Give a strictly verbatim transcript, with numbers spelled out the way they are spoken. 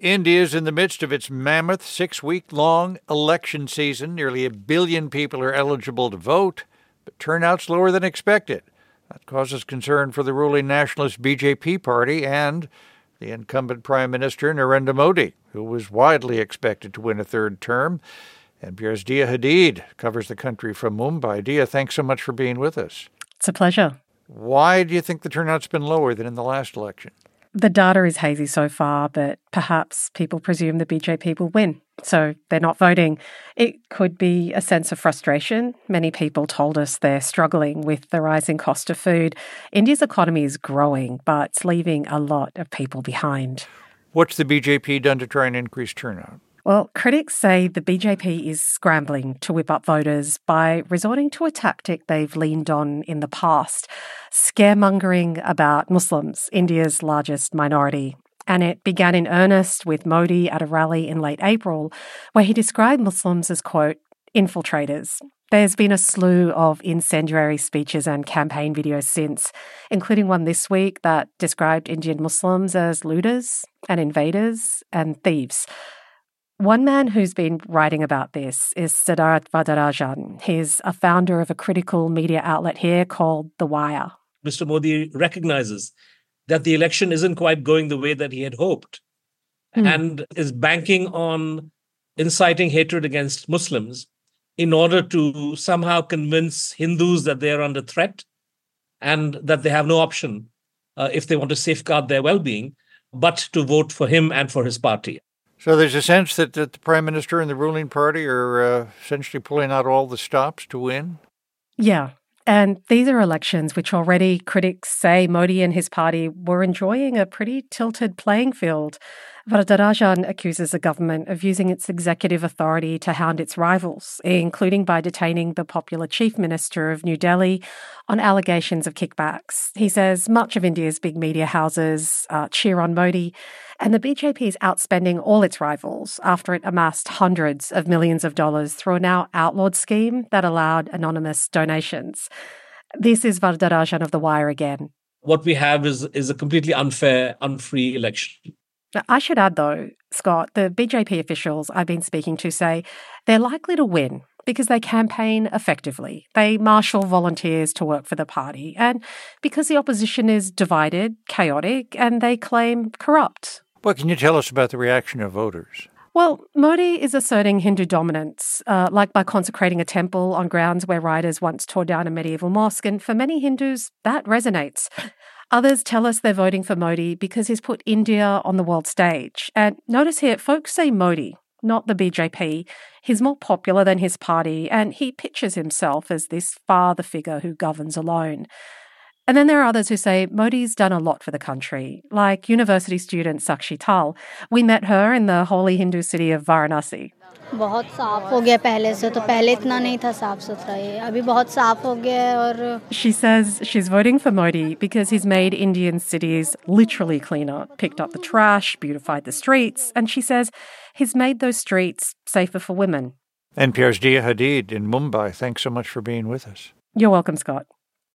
India's in the midst of its mammoth six-week-long election season. Nearly a billion people are eligible to vote, but turnout's lower than expected. That causes concern for the ruling nationalist B J P party and the incumbent Prime Minister Narendra Modi, who was widely expected to win a third term. N P R's Dia Hadid covers the country from Mumbai. Dia, thanks so much for being with us. It's a pleasure. Why do you think the turnout's been lower than in the last election? The data is hazy so far, but perhaps people presume the B J P will win, so they're not voting. It could be a sense of frustration. Many people told us they're struggling with the rising cost of food. India's economy is growing, but it's leaving a lot of people behind. What's the B J P done to try and increase turnout? Well, critics say the B J P is scrambling to whip up voters by resorting to a tactic they've leaned on in the past, scaremongering about Muslims, India's largest minority. And it began in earnest with Modi at a rally in late April, where he described Muslims as, quote, infiltrators. There's been a slew of incendiary speeches and campaign videos since, including one this week that described Indian Muslims as looters and invaders and thieves. One man who's been writing about this is Siddharth Varadarajan. He's a founder of a critical media outlet here called The Wire. Mister Modi recognizes that the election isn't quite going the way that he had hoped mm. and is banking on inciting hatred against Muslims in order to somehow convince Hindus that they are under threat and that they have no option uh, if they want to safeguard their well-being, but to vote for him and for his party. So there's a sense that, that the Prime Minister and the ruling party are uh, essentially pulling out all the stops to win? Yeah. And these are elections which already critics say Modi and his party were enjoying a pretty tilted playing field. Varadarajan accuses the government of using its executive authority to hound its rivals, including by detaining the popular Chief Minister of New Delhi on allegations of kickbacks. He says much of India's big media houses uh, cheer on Modi, and the B J P is outspending all its rivals after it amassed hundreds of millions of dollars through a now outlawed scheme that allowed anonymous donations. This is Varadarajan of The Wire again. What we have is, is a completely unfair, unfree election. I should add, though, Scott, the B J P officials I've been speaking to say they're likely to win because they campaign effectively. They marshal volunteers to work for the party, and because the opposition is divided, chaotic, and they claim corrupt. What can you tell us about the reaction of voters? Well, Modi is asserting Hindu dominance, uh, like by consecrating a temple on grounds where rioters once tore down a medieval mosque, and for many Hindus, that resonates. Others tell us they're voting for Modi because he's put India on the world stage. And notice here, folks say Modi, not the B J P. He's more popular than his party, and he pictures himself as this father figure who governs alone. And then there are others who say Modi's done a lot for the country, like university student Sakshi Tal. We met her in the holy Hindu city of Varanasi. बहुत साफ हो गया पहले से तो पहले इतना नहीं था साफ सुथरा ये अभी बहुत साफ हो गया है और She says she's voting for Modi because he's made Indian cities literally cleaner, picked up the trash, beautified the streets, and she says he's made those streets safer for women. N P R's Dia Hadid in Mumbai. Thanks so much for being with us. You're welcome, Scott.